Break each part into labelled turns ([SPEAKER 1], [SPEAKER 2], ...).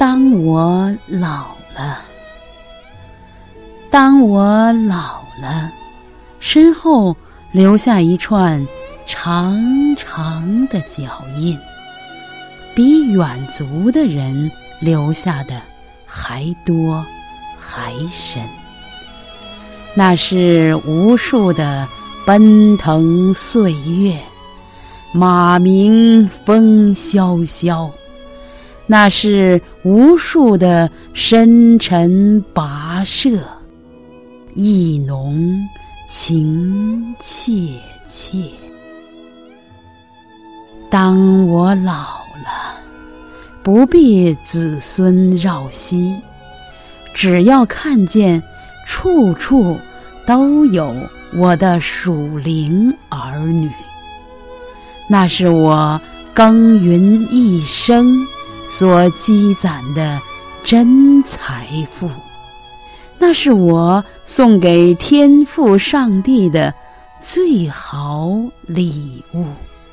[SPEAKER 1] 当我老了，当我老了，身后留下一串长长的脚印，比远足的人留下的还多还深。那是无数的奔腾岁月，马鸣风萧萧，那是无数的深沉跋涉，意浓情切切。当我老了，不必子孙绕膝，只要看见处处都有我的属灵儿女，那是我耕耘一生所积攒的真财富，那是我送给天父上帝的最好礼物。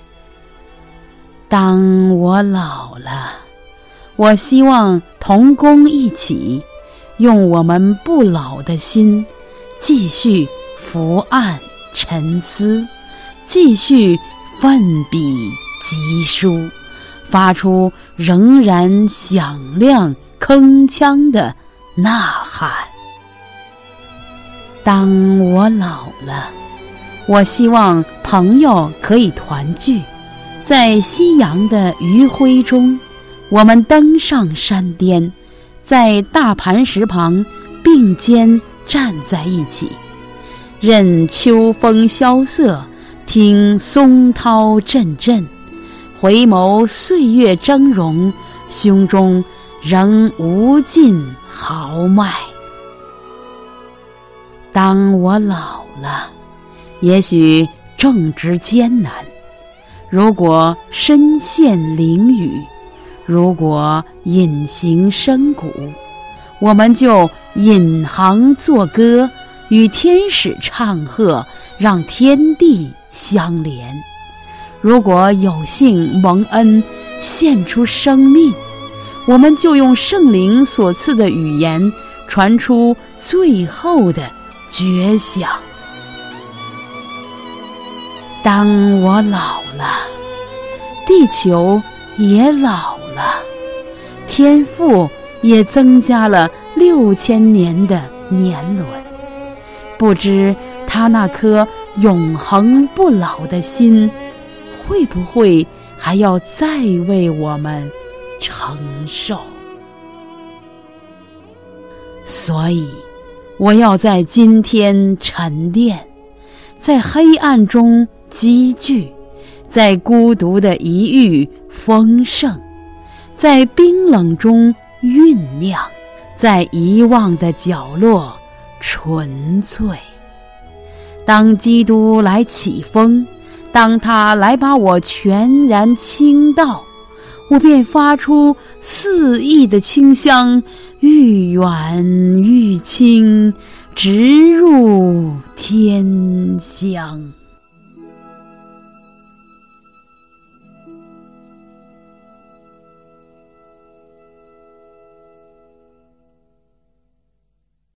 [SPEAKER 1] 当我老了，我希望同工一起，用我们不老的心，继续伏案沉思，继续奋笔疾书，发出仍然响亮铿锵的呐喊。当我老了，我希望朋友可以团聚，在夕阳的余晖中，我们登上山巅，在大磐石旁并肩站在一起，任秋风萧瑟，听松涛阵阵，回眸岁月峥嵘，胸中仍无尽豪迈。当我老了，也许正值艰难，如果身陷囹圄，如果隐形深谷，我们就引吭作歌，与天使唱和，让天地相连。如果有幸蒙恩献出生命，我们就用圣灵所赐的语言传出最后的绝响。当我老了，地球也老了，天父也增加了6000年的年轮，不知他那颗永恒不老的心，会不会还要再为我们承受？所以我要在今天沉淀，在黑暗中积聚，在孤独的一隅丰盛，在冰冷中酝酿，在遗忘的角落纯粹。当基督来起风，当他来把我全然倾倒，我便发出肆意的清香，愈远愈清，直入天乡。